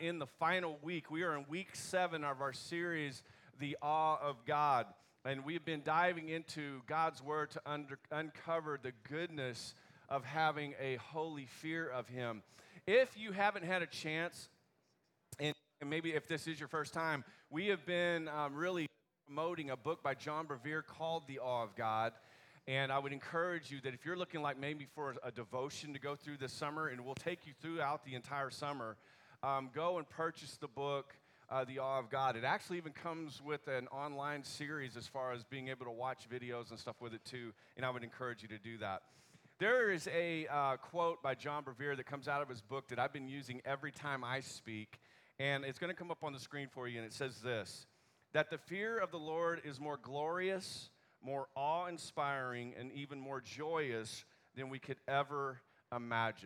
in the final week. We are in week 7 of our series, The Awe of God. And we've been diving into God's Word to uncover the goodness of having a holy fear of Him. If you haven't had a chance, and maybe if this is your first time, we have been really promoting a book by John Bevere called The Awe of God. And I would encourage you that if you're looking like maybe for a devotion to go through this summer, and we'll take you throughout the entire summer, go and purchase the book, The Awe of God. It actually even comes with an online series as far as being able to watch videos and stuff with it too, and I would encourage you to do that. There is a quote by John Bevere that comes out of his book that I've been using every time I speak, and it's going to come up on the screen for you, and it says this, that the fear of the Lord is more glorious, more awe-inspiring, and even more joyous than we could ever imagine.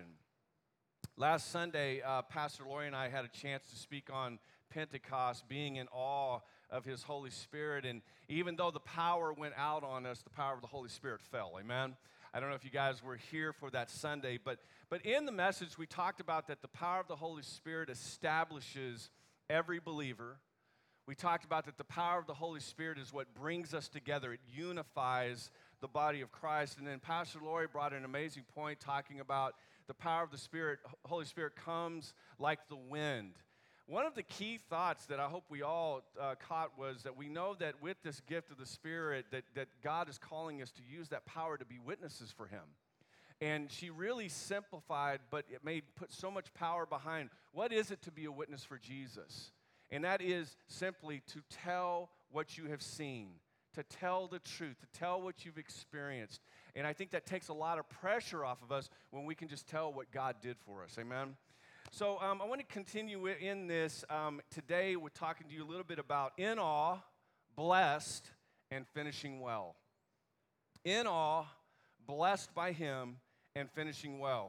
Last Sunday, Pastor Lori and I had a chance to speak on Pentecost, being in awe of His Holy Spirit, and even though the power went out on us, the power of the Holy Spirit fell, amen? I don't know if you guys were here for that Sunday, but in the message, we talked about that the power of the Holy Spirit establishes every believer. We talked about that the power of the Holy Spirit is what brings us together. It unifies the body of Christ. And then Pastor Lori brought an amazing point talking about the power of the Spirit. Holy Spirit comes like the wind. One of the key thoughts that I hope we all caught was that we know that with this gift of the Spirit that God is calling us to use that power to be witnesses for Him. And she really simplified, but it put so much power behind what is it to be a witness for Jesus. And that is simply to tell what you have seen, to tell the truth, to tell what you've experienced. And I think that takes a lot of pressure off of us when we can just tell what God did for us. Amen? So I want to continue in this. Today we're talking to you a little bit about in awe, blessed, and finishing well. In awe, blessed by Him, and finishing well.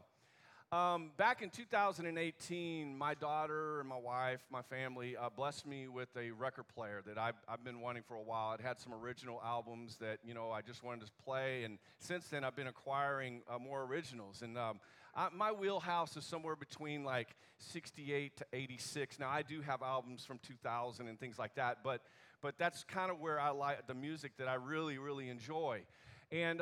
Back in 2018, my daughter and my wife, my family, blessed me with a record player that I've been wanting for a while. It had some original albums that, I just wanted to play, and since then I've been acquiring more originals. And my wheelhouse is somewhere between like 68 to 86. Now, I do have albums from 2000 and things like that, but that's kind of where I like the music that I really, really enjoy. And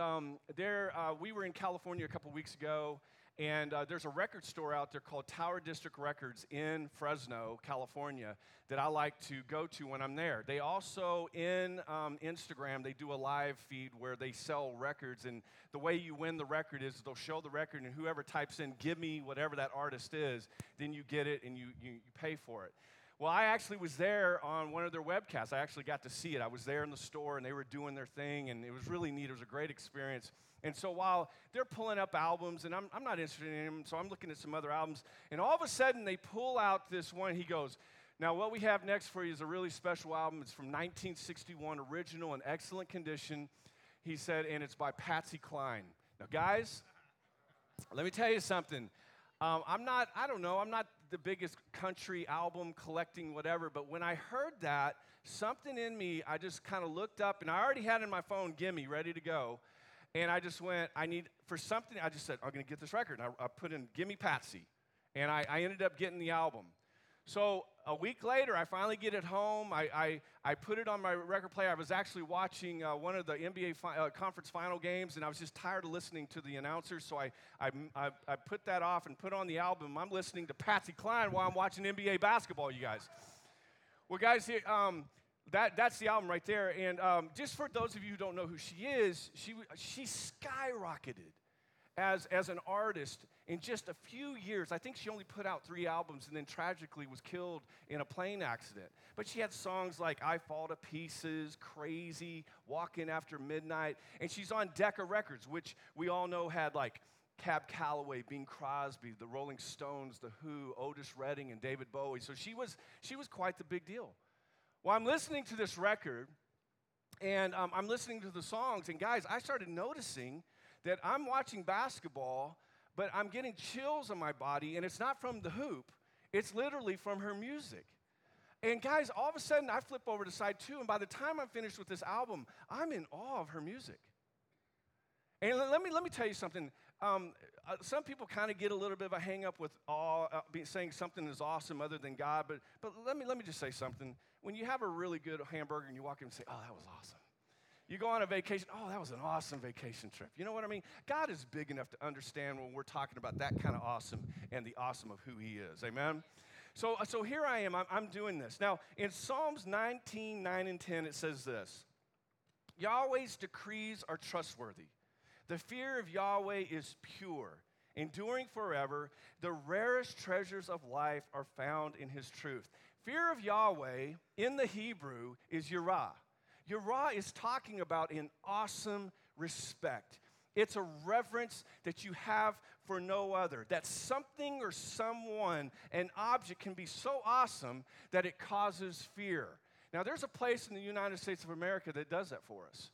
we were in California a couple weeks ago, and there's a record store out there called Tower District Records in Fresno, California, that I like to go to when I'm there. They also, in Instagram, they do a live feed where they sell records, and the way you win the record is they'll show the record, and whoever types in, give me whatever that artist is, then you get it, and you pay for it. Well, I actually was there on one of their webcasts. I actually got to see it. I was there in the store, and they were doing their thing, and it was really neat. It was a great experience. And so while they're pulling up albums, and I'm not interested in them, so I'm looking at some other albums, and all of a sudden they pull out this one. He goes, now what we have next for you is a really special album. It's from 1961, original in excellent condition, he said, and it's by Patsy Cline. Now, guys, let me tell you something. I'm not the biggest country album collecting whatever, but when I heard that, something in me, I just kind of looked up, and I already had in my phone, Gimme, ready to go. And I just went, I just said, I'm going to get this record. And I put in Gimme Patsy. And I ended up getting the album. So a week later, I finally get it home. I put it on my record player. I was actually watching one of the NBA conference final games, and I was just tired of listening to the announcers. So I put that off and put on the album. I'm listening to Patsy Cline while I'm watching NBA basketball, you guys. Well, guys, here, that's the album right there. And just for those of you who don't know who she is, she skyrocketed as an artist in just a few years. I think she only put out 3 albums and then tragically was killed in a plane accident. But she had songs like I Fall to Pieces, Crazy, Walking After Midnight. And she's on Decca Records, which we all know had like Cab Calloway, Bing Crosby, the Rolling Stones, The Who, Otis Redding, and David Bowie. So she was quite the big deal. Well, I'm listening to this record, and I'm listening to the songs, and guys, I started noticing that I'm watching basketball, but I'm getting chills on my body, and it's not from the hoop. It's literally from her music. And guys, all of a sudden, I flip over to side 2, and by the time I'm finished with this album, I'm in awe of her music. And let me tell you something. Some people kind of get a little bit of a hang up with saying something is awesome other than God, but let me just say something. When you have a really good hamburger and you walk in and say, oh, that was awesome. You go on a vacation, oh, that was an awesome vacation trip. You know what I mean? God is big enough to understand when we're talking about that kind of awesome and the awesome of who he is. Amen? So here I am. I'm doing this. Now, in Psalms 19, 9 and 10, it says this. Yahweh's decrees are trustworthy. The fear of Yahweh is pure, enduring forever. The rarest treasures of life are found in his truth. Fear of Yahweh in the Hebrew is yirah. Yirah is talking about an awesome respect. It's a reverence that you have for no other. That something or someone, an object can be so awesome that it causes fear. Now, there's a place in the United States of America that does that for us.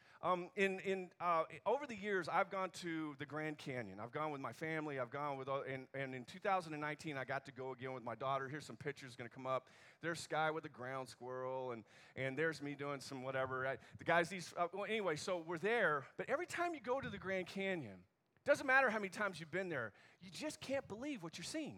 Over the years, I've gone to the Grand Canyon. I've gone with my family. I've gone with, and in 2019, I got to go again with my daughter. Here's some pictures going to come up. There's Sky with a ground squirrel, and there's me doing some whatever. The guys, anyway, so we're there. But every time you go to the Grand Canyon, doesn't matter how many times you've been there, you just can't believe what you're seeing.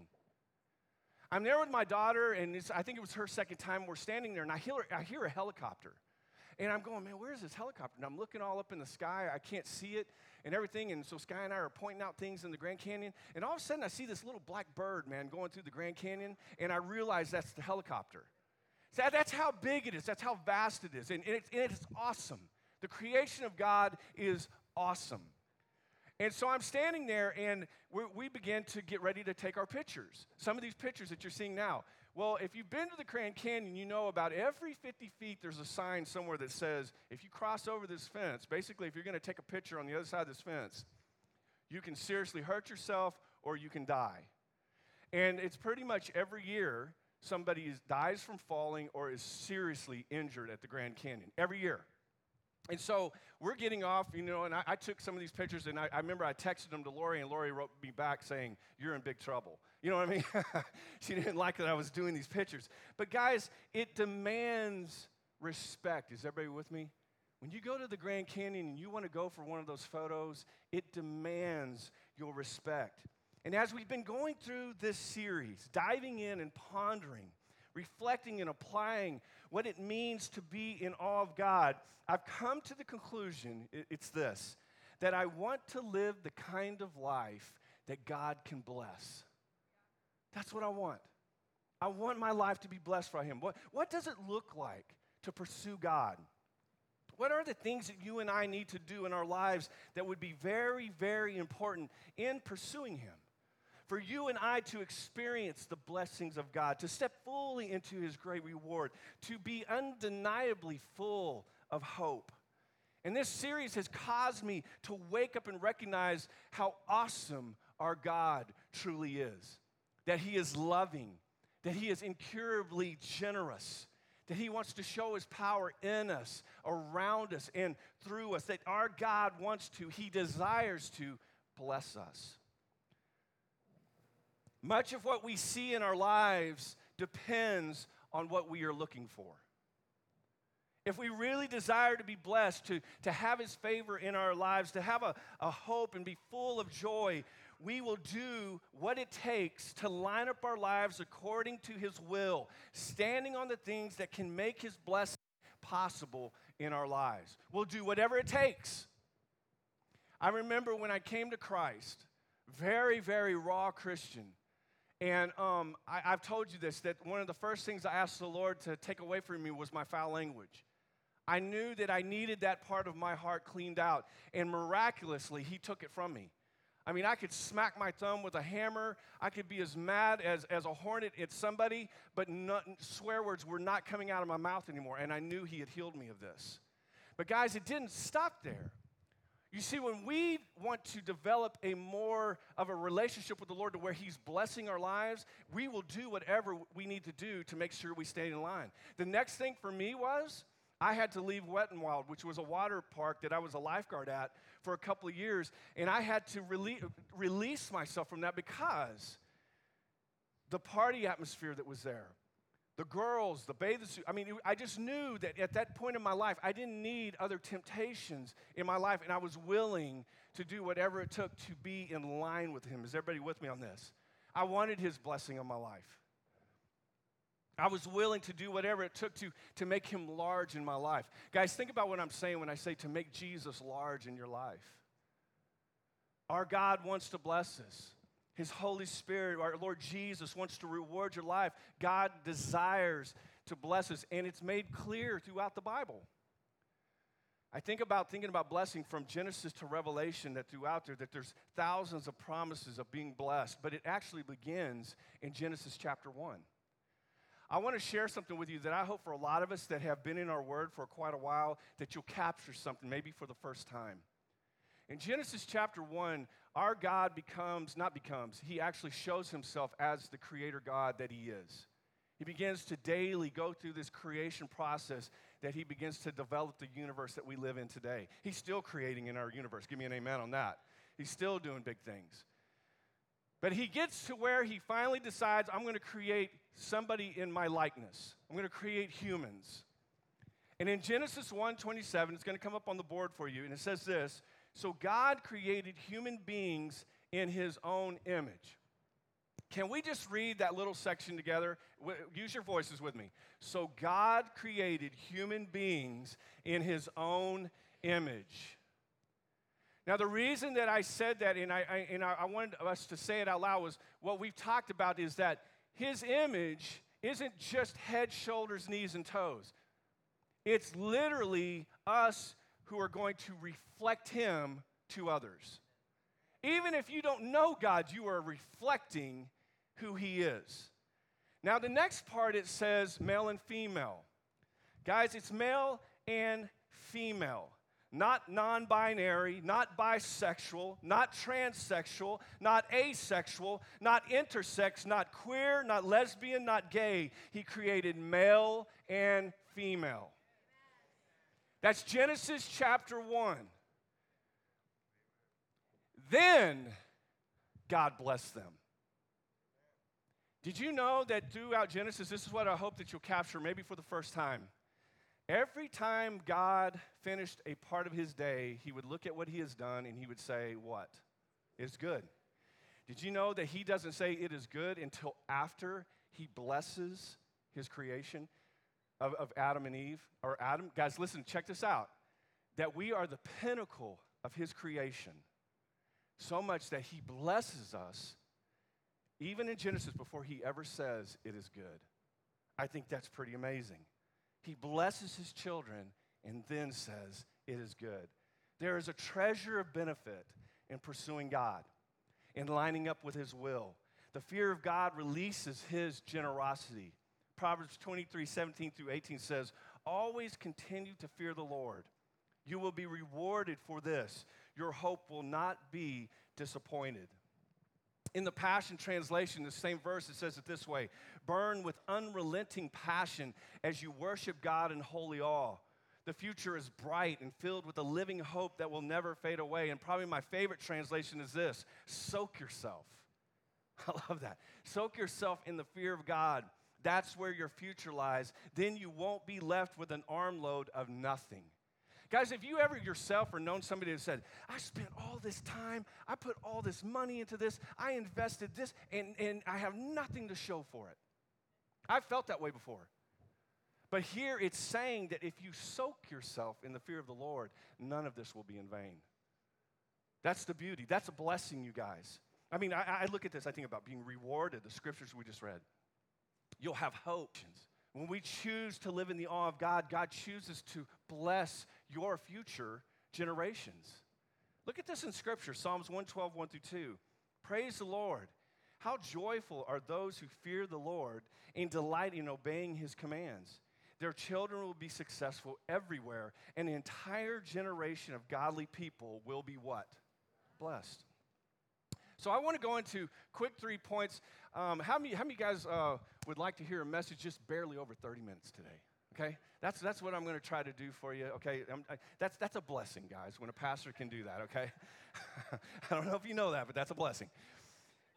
I'm there with my daughter, and I think it was her second time. We're standing there, and I hear a helicopter. And I'm going, man, where's this helicopter? And I'm looking all up in the sky. I can't see it and everything. And so Sky and I are pointing out things in the Grand Canyon. And all of a sudden, I see this little black bird, man, going through the Grand Canyon. And I realize that's the helicopter. So that's how big it is. That's how vast it is. And it's awesome. The creation of God is awesome. And so I'm standing there, and we begin to get ready to take our pictures. Some of these pictures that you're seeing now. Well, if you've been to the Grand Canyon, you know about every 50 feet there's a sign somewhere that says, if you cross over this fence, basically if you're going to take a picture on the other side of this fence, you can seriously hurt yourself or you can die. And it's pretty much every year somebody dies from falling or is seriously injured at the Grand Canyon. Every year. And so we're getting off, and I took some of these pictures, and I remember I texted them to Lori, and Lori wrote me back saying, you're in big trouble. You know what I mean? She didn't like that I was doing these pictures. But guys, it demands respect. Is everybody with me? When you go to the Grand Canyon and you want to go for one of those photos, it demands your respect. And as we've been going through this series, diving in and pondering, reflecting and applying what it means to be in awe of God, I've come to the conclusion, it's this, that I want to live the kind of life that God can bless. That's what I want. I want my life to be blessed by him. What does it look like to pursue God? What are the things that you and I need to do in our lives that would be very, very important in pursuing him? For you and I to experience the blessings of God, to step fully into his great reward, to be undeniably full of hope. And this series has caused me to wake up and recognize how awesome our God truly is. That he is loving, that he is incurably generous, that he wants to show his power in us, around us, and through us, that our God wants to, he desires to bless us. Much of what we see in our lives depends on what we are looking for. If we really desire to be blessed, to have his favor in our lives, to have a hope and be full of joy, we will do what it takes to line up our lives according to his will, standing on the things that can make his blessing possible in our lives. We'll do whatever it takes. I remember when I came to Christ, very, very raw Christian. And I've told you this, that one of the first things I asked the Lord to take away from me was my foul language. I knew that I needed that part of my heart cleaned out. And miraculously, he took it from me. I mean, I could smack my thumb with a hammer. I could be as mad as a hornet at somebody, but swear words were not coming out of my mouth anymore. And I knew he had healed me of this. But guys, it didn't stop there. You see, when we want to develop a more of a relationship with the Lord to where he's blessing our lives, we will do whatever we need to do to make sure we stay in line. The next thing for me was I had to leave Wet n Wild, which was a water park that I was a lifeguard at for a couple of years, and I had to release myself from that because the party atmosphere that was there, the girls, the bathing suit. I mean, I just knew that at that point in my life, I didn't need other temptations in my life, and I was willing to do whatever it took to be in line with him. Is everybody with me on this? I wanted his blessing on my life. I was willing to do whatever it took to make him large in my life. Guys, think about what I'm saying when I say to make Jesus large in your life. Our God wants to bless us. His Holy Spirit, our Lord Jesus, wants to reward your life. God desires to bless us, and it's made clear throughout the Bible. I think about thinking about blessing from Genesis to Revelation, that throughout there, that there's thousands of promises of being blessed, but it actually begins in Genesis chapter 1. I want to share something with you that I hope for a lot of us that have been in our Word for quite a while, that you'll capture something maybe for the first time. In Genesis chapter 1, our God he actually shows himself as the creator God that he is. He begins to daily go through this creation process that he begins to develop the universe that we live in today. He's still creating in our universe. Give me an amen on that. He's still doing big things. But he gets to where he finally decides, I'm going to create somebody in my likeness. I'm going to create humans. And in Genesis 1:27, it's going to come up on the board for you, and it says this: so God created human beings in his own image. Can we just read that little section together? Use your voices with me. So God created human beings in his own image. Now, the reason that I said that, and I wanted us to say it out loud, was what we've talked about is that his image isn't just head, shoulders, knees, and toes. It's literally us who are going to reflect him to others. Even if you don't know God, you are reflecting who he is. Now, the next part, it says male and female. Guys, it's male and female. Not non-binary, not bisexual, not transsexual, not asexual, not intersex, not queer, not lesbian, not gay. He created male and female. That's Genesis chapter 1. Then God blessed them. Did you know that throughout Genesis, this is what I hope that you'll capture maybe for the first time. Every time God finished a part of his day, he would look at what he has done and he would say, what? It's good. Did you know that he doesn't say it is good until after he blesses his creation of Adam and Eve? Or Adam, guys, listen, check this out. That we are the pinnacle of his creation. So much that he blesses us, even in Genesis, before he ever says it is good. I think that's pretty amazing. He blesses his children and then says, it is good. There is a treasure of benefit in pursuing God, in lining up with his will. The fear of God releases his generosity. Proverbs 23:17-18 says, always continue to fear the Lord. You will be rewarded for this. Your hope will not be disappointed. In the Passion Translation, the same verse, it says it this way: burn with unrelenting passion as you worship God in holy awe. The future is bright and filled with a living hope that will never fade away. And probably my favorite translation is this: soak yourself. I love that. Soak yourself in the fear of God. That's where your future lies. Then you won't be left with an armload of nothing. Guys, if you ever yourself or known somebody who said, I spent all this time, I put all this money into this, I invested this, and I have nothing to show for it. I've felt that way before. But here it's saying that if you soak yourself in the fear of the Lord, none of this will be in vain. That's the beauty. That's a blessing, you guys. I mean, I look at this, I think about being rewarded, the scriptures we just read. You'll have hope. When we choose to live in the awe of God, God chooses to bless your future generations. Look at this in Scripture, Psalms 112, 1-2. Praise the Lord. How joyful are those who fear the Lord and delight in obeying his commands. Their children will be successful everywhere, and an entire generation of godly people will be what? Blessed. So I want to go into quick 3 points. How many of you guys would like to hear a message just barely over 30 minutes today? Okay, that's what I'm going to try to do for you. Okay, that's a blessing, guys, when a pastor can do that. Okay, I don't know if you know that, but that's a blessing.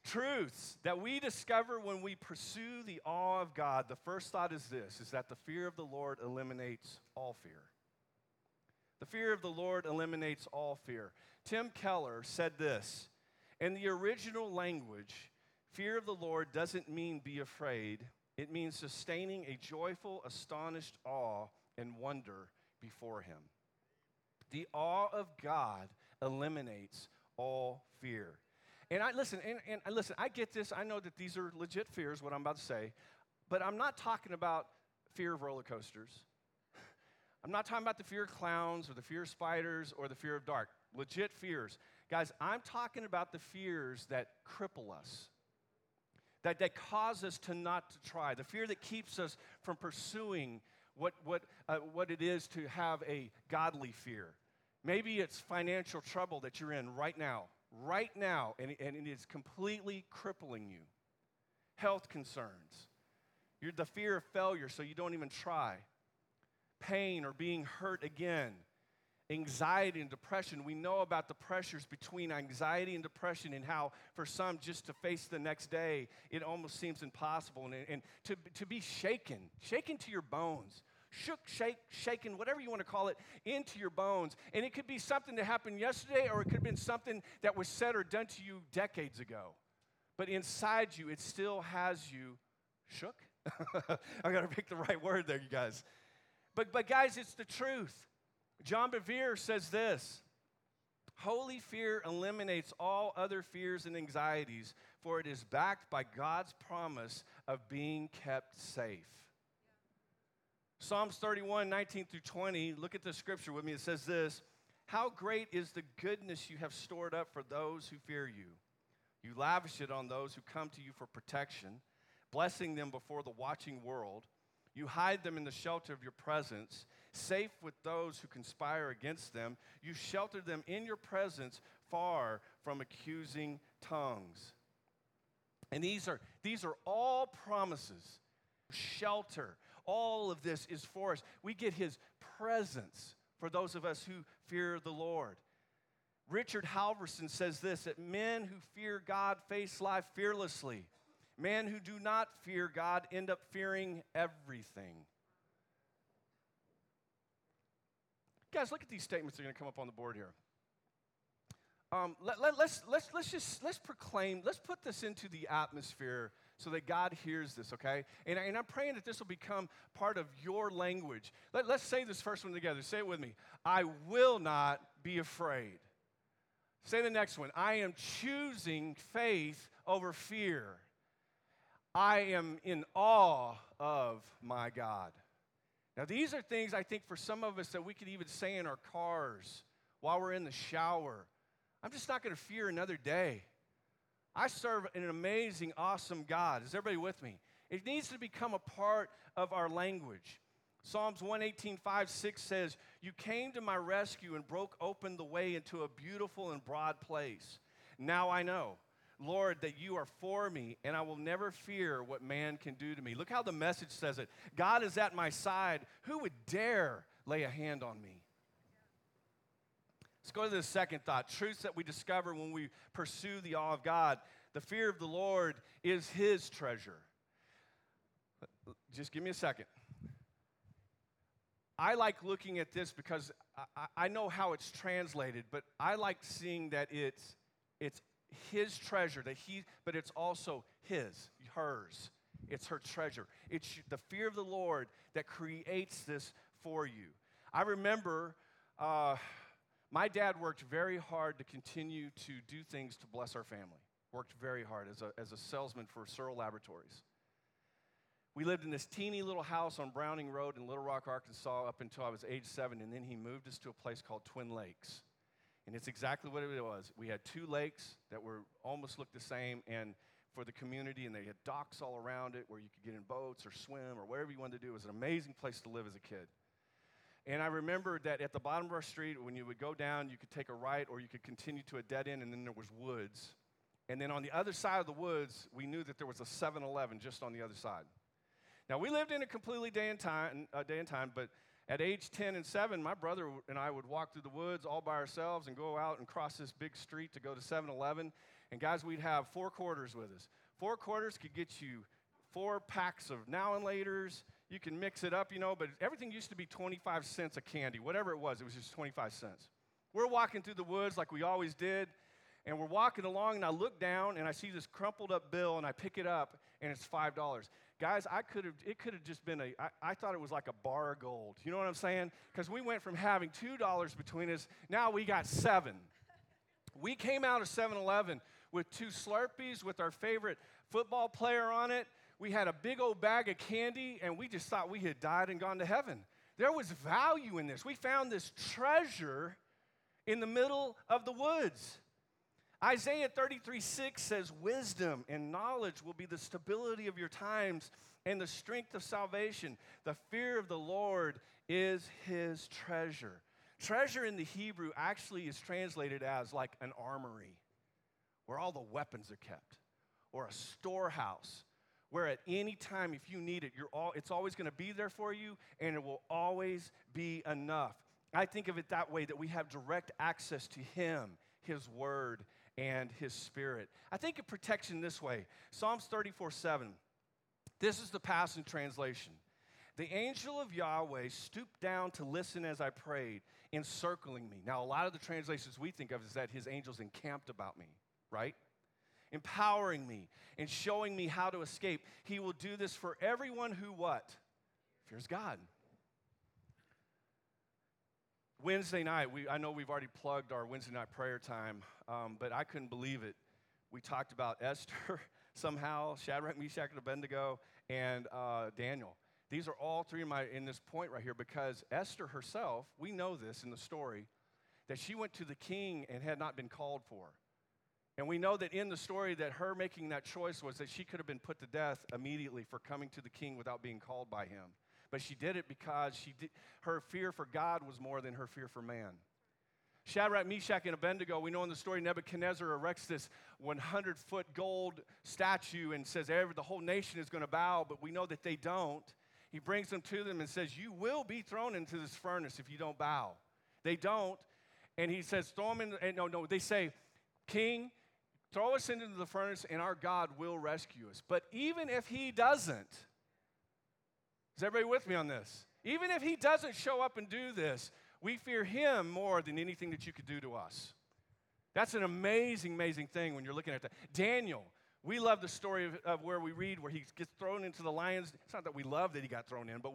Truths that we discover when we pursue the awe of God. The first thought is this, is that the fear of the Lord eliminates all fear. The fear of the Lord eliminates all fear. Tim Keller said this, in the original language, fear of the Lord doesn't mean be afraid. It means sustaining a joyful, astonished awe and wonder before him. The awe of God eliminates all fear. And listen, I get this. I know that these are legit fears, what I'm about to say. But I'm not talking about fear of roller coasters. I'm not talking about the fear of clowns or the fear of spiders or the fear of dark. Legit fears. Guys, I'm talking about the fears that cripple us, that cause us to not to try, the fear that keeps us from pursuing what it is to have a godly fear. Maybe it's financial trouble that you're in right now, and it is completely crippling you. Health concerns. You're the fear of failure, so you don't even try. Pain or being hurt again. Anxiety and depression. We know about the pressures between anxiety and depression and how for some just to face the next day, it almost seems impossible. And to be shaken to your bones. Shaken, whatever you want to call it, into your bones. And it could be something that happened yesterday, or it could have been something that was said or done to you decades ago. But inside you, it still has you shook. I got to pick the right word there, you guys. But guys, it's the truth. John Bevere says this, holy fear eliminates all other fears and anxieties, for it is backed by God's promise of being kept safe. Psalms 31, 19 through 20, look at the scripture with me. It says this, how great is the goodness you have stored up for those who fear you. You lavish it on those who come to you for protection, blessing them before the watching world. You hide them in the shelter of your presence, safe with those who conspire against them. You shelter them in your presence, far from accusing tongues. And these are all promises. Shelter. All of this is for us. We get his presence for those of us who fear the Lord. Richard Halverson says this, that men who fear God face life fearlessly. Men who do not fear God end up fearing everything. Guys, look at these statements that are going to come up on the board here. Let's proclaim, let's put this into the atmosphere so that God hears this, okay? And I'm praying that this will become part of your language. Let's say this first one together. Say it with me. I will not be afraid. Say the next one. I am choosing faith over fear. I am in awe of my God. Now, these are things I think for some of us that we could even say in our cars while we're in the shower. I'm just not going to fear another day. I serve an amazing, awesome God. Is everybody with me? It needs to become a part of our language. Psalms 118:5-6 says, you came to my rescue and broke open the way into a beautiful and broad place. Now I know, Lord, that you are for me, and I will never fear what man can do to me. Look how the message says it. God is at my side. Who would dare lay a hand on me? Let's go to the second thought. Truths that we discover when we pursue the awe of God. The fear of the Lord is his treasure. Just give me a second. I like looking at this because I know how it's translated, but I like seeing that it's his treasure, but it's also hers. It's her treasure. It's the fear of the Lord that creates this for you. I remember my dad worked very hard to continue to do things to bless our family. Worked very hard as a salesman for Searle Laboratories. We lived in this teeny little house on Browning Road in Little Rock, Arkansas up until I was age 7, and then he moved us to a place called Twin Lakes. And it's exactly what it was. We had 2 lakes that almost looked the same, and for the community, and they had docks all around it where you could get in boats or swim or whatever you wanted to do. It was an amazing place to live as a kid. And I remember that at the bottom of our street, when you would go down, you could take a right or you could continue to a dead end, and then there was woods. And then on the other side of the woods, we knew that there was a 7-Eleven just on the other side. Now, we lived in a completely day and time, but at age 10 and 7, my brother and I would walk through the woods all by ourselves and go out and cross this big street to go to 7-Eleven. And guys, we'd have 4 quarters with us. 4 quarters could get you 4 packs of now and laters. You can mix it up, but everything used to be 25 cents a candy. Whatever it was just 25 cents. We're walking through the woods like we always did, and we're walking along, and I look down, and I see this crumpled up bill, and I pick it up, and it's $5. Guys, it could have just been I thought it was like a bar of gold. You know what I'm saying? Because we went from having $2 between us, now we got 7. We came out of 7-Eleven with 2 Slurpees with our favorite football player on it. We had a big old bag of candy, and we just thought we had died and gone to heaven. There was value in this. We found this treasure in the middle of the woods. Isaiah 33:6 says, wisdom and knowledge will be the stability of your times and the strength of salvation. The fear of the Lord is his treasure. Treasure in the Hebrew actually is translated as like an armory, where all the weapons are kept, or a storehouse, where at any time if you need it, it's always going to be there for you, and it will always be enough. I think of it that way, that we have direct access to him, his word, and his spirit. I think of protection this way. Psalms 34:7. This is the Passion Translation. The angel of Yahweh stooped down to listen as I prayed, encircling me. Now, a lot of the translations we think of is that his angels encamped about me, right? Empowering me and showing me how to escape. He will do this for everyone who what? Fears God. Wednesday night, I know we've already plugged our Wednesday night prayer time, but I couldn't believe it. We talked about Esther somehow, Shadrach, Meshach, and Abednego, and Daniel. These are all 3 in this point right here, because Esther herself, we know this in the story, that she went to the king and had not been called for. And we know that in the story that her making that choice was that she could have been put to death immediately for coming to the king without being called by him. But she did it because her fear for God was more than her fear for man. Shadrach, Meshach, and Abednego, we know in the story Nebuchadnezzar erects this 100-foot gold statue and says the whole nation is going to bow, but we know that they don't. He brings them to them and says, you will be thrown into this furnace if you don't bow. They don't, and he says, throw them in. No, they say, King, throw us into the furnace and our God will rescue us. But even if he doesn't, is everybody with me on this? Even if he doesn't show up and do this, we fear him more than anything that you could do to us. That's an amazing, amazing thing when you're looking at that. Daniel, we love the story of where we read where he gets thrown into the lions. It's not that we love that he got thrown in, but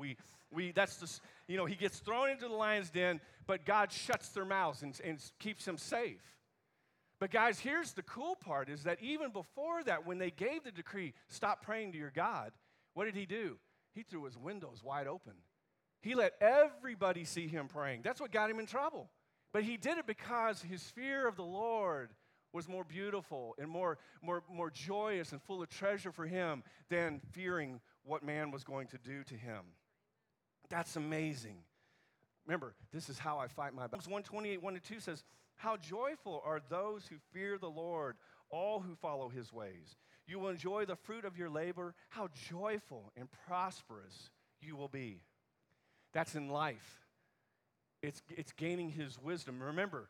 he gets thrown into the lion's den, but God shuts their mouths and keeps him safe. But guys, here's the cool part, is that even before that, when they gave the decree, stop praying to your God, what did he do? He threw his windows wide open. He let everybody see him praying. That's what got him in trouble. But he did it because his fear of the Lord was more beautiful and more joyous and full of treasure for him than fearing what man was going to do to him. That's amazing. Remember, this is how I fight my battles. Psalms 128, 1-2 says, how joyful are those who fear the Lord, all who follow his ways. You will enjoy the fruit of your labor. How joyful and prosperous you will be. That's in life. It's gaining his wisdom. Remember,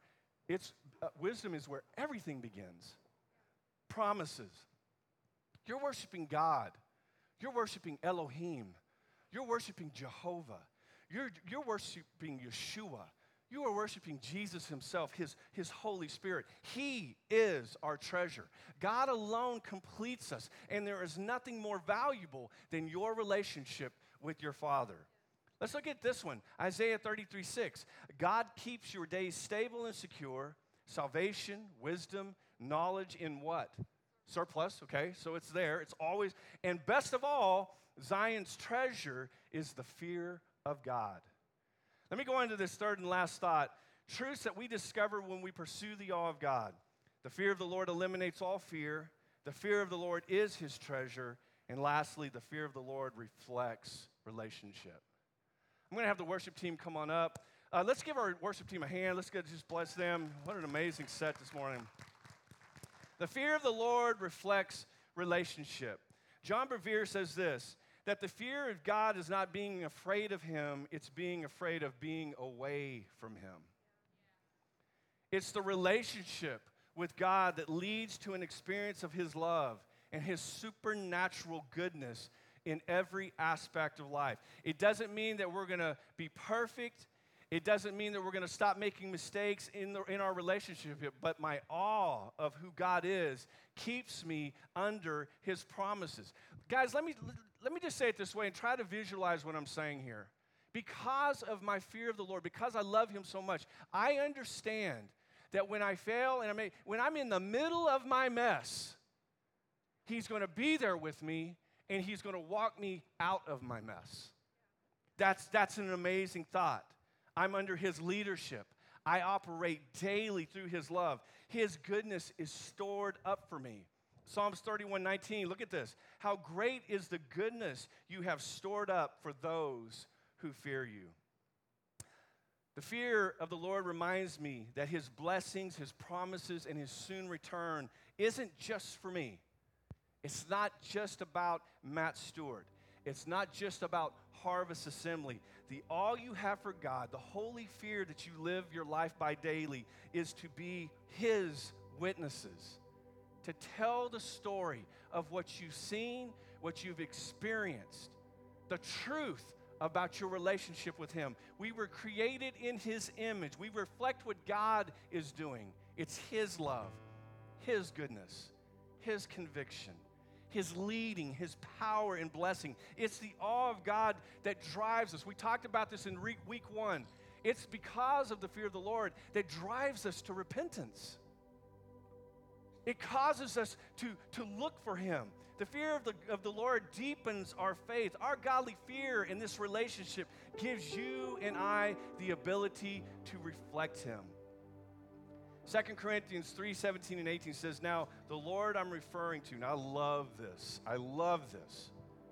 wisdom is where everything begins. Promises. You're worshiping God. You're worshiping Elohim. You're worshiping Jehovah. You're worshiping Yeshua. You are worshiping Jesus himself, his Holy Spirit. He is our treasure. God alone completes us, and there is nothing more valuable than your relationship with your Father. Let's look at this one, Isaiah 33:6. God keeps your days stable and secure, salvation, wisdom, knowledge in what? Surplus, okay, so it's there. It's always, and best of all, Zion's treasure is the fear of God. Let me go into this third and last thought. Truths that we discover when we pursue the awe of God. The fear of the Lord eliminates all fear. The fear of the Lord is his treasure. And lastly, the fear of the Lord reflects relationship. I'm going to have the worship team come on up. Let's give our worship team a hand. Let's just bless them. What an amazing set this morning. The fear of the Lord reflects relationship. John Bevere says this, that the fear of God is not being afraid of him, it's being afraid of being away from him. It's the relationship with God that leads to an experience of His love and His supernatural goodness in every aspect of life. It doesn't mean that we're going to be perfect. It doesn't mean that we're going to stop making mistakes in our relationship, but my awe of who God is keeps me under His promises. Guys, let me just say it this way and try to visualize what I'm saying here. Because of my fear of the Lord, because I love Him so much, I understand that when I fail and when I'm in the middle of my mess, He's going to be there with me and He's going to walk me out of my mess. That's an amazing thought. I'm under His leadership. I operate daily through His love. His goodness is stored up for me. Psalms 31:19, look at this. How great is the goodness you have stored up for those who fear you. The fear of the Lord reminds me that His blessings, His promises, and His soon return isn't just for me. It's not just about Matt Stewart. It's not just about Harvest Assembly. The all you have for God, the holy fear that you live your life by daily, is to be His witnesses, to tell the story of what you've seen, what you've experienced, the truth about your relationship with Him. We were created in His image. We reflect what God is doing. It's His love, His goodness, His conviction, His leading, His power and blessing. It's the awe of God that drives us. We talked about this in week 1. It's because of the fear of the Lord that drives us to repentance. It causes us to look for Him. The fear of the Lord deepens our faith. Our godly fear in this relationship gives you and I the ability to reflect Him. 2 Corinthians 3:17 and 18 says, now the Lord I'm referring to, and I love this. I love this.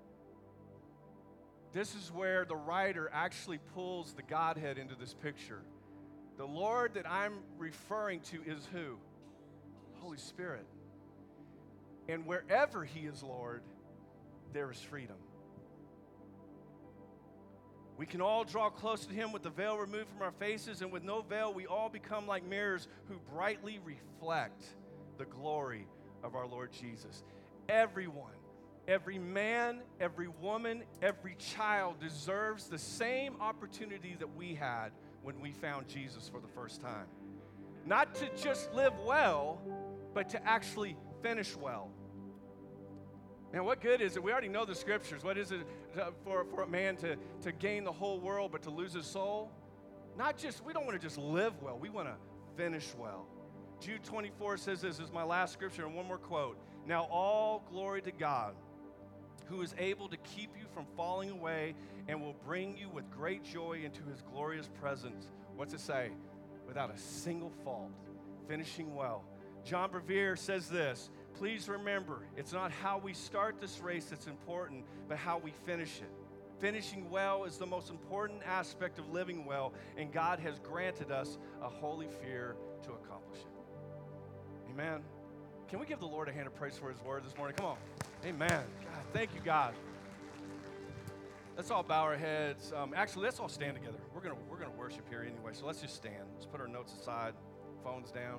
This is where the writer actually pulls the Godhead into this picture. The Lord that I'm referring to is who? Holy Spirit. And wherever He is Lord, there is freedom. We can all draw close to Him with the veil removed from our faces, and with no veil, we all become like mirrors who brightly reflect the glory of our Lord Jesus. Everyone, every man, every woman, every child deserves the same opportunity that we had when we found Jesus for the first time. Not to just live well, but to actually finish well. Man, what good is it? We already know the scriptures. What is it for a man to gain the whole world but to lose his soul? We don't want to just live well. We want to finish well. Jude 24 says this is my last scripture, and one more quote. Now all glory to God, who is able to keep you from falling away and will bring you with great joy into His glorious presence. What's it say? Without a single fault, finishing well. John Bevere says this, please remember, it's not how we start this race that's important, but how we finish it. Finishing well is the most important aspect of living well, and God has granted us a holy fear to accomplish it. Amen. Can we give the Lord a hand of praise for His word this morning? Come on. Amen. God, thank you, God. Let's all bow our heads. Actually, let's all stand together. We're gonna worship here anyway, so let's just stand. Let's put our notes aside, phones down.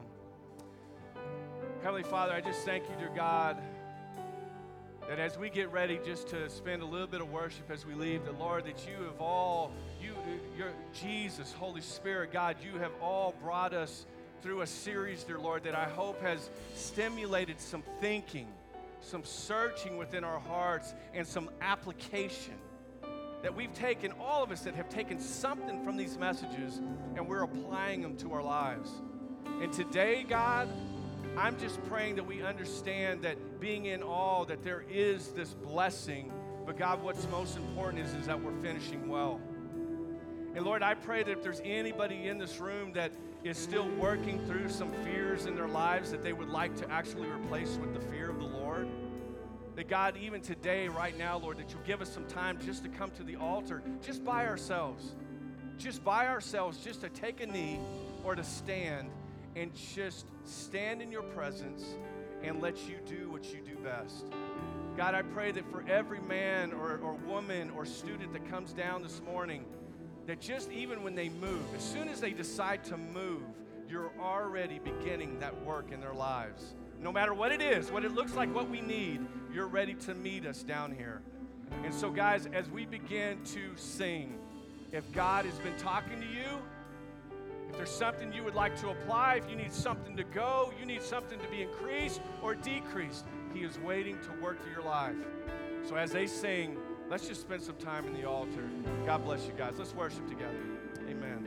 Heavenly Father, I just thank you, dear God, that as we get ready just to spend a little bit of worship as we leave, that Lord, that you have your Jesus, Holy Spirit, God, you have all brought us through a series, dear Lord, that I hope has stimulated some thinking, some searching within our hearts, and some application. That we've taken, all of us that have taken something from these messages, and we're applying them to our lives. And today, God, I'm just praying that we understand that being in awe, that there is this blessing, but God, what's most important is that we're finishing well. And Lord, I pray that if there's anybody in this room that is still working through some fears in their lives that they would like to actually replace with the fear of the Lord, that God, even today, right now, Lord, that you'll give us some time just to come to the altar, just by ourselves, just to take a knee or to stand and just stand in your presence and let you do what you do best. God, I pray that for every man or woman or student that comes down this morning, that just even when they move, as soon as they decide to move, you're already beginning that work in their lives. No matter what it is, what it looks like, what we need, you're ready to meet us down here. And so, guys, as we begin to sing, if God has been talking to you, if there's something you would like to apply, if you need something to go, you need something to be increased or decreased, He is waiting to work through your life. So as they sing, let's just spend some time in the altar. God bless you guys. Let's worship together. Amen.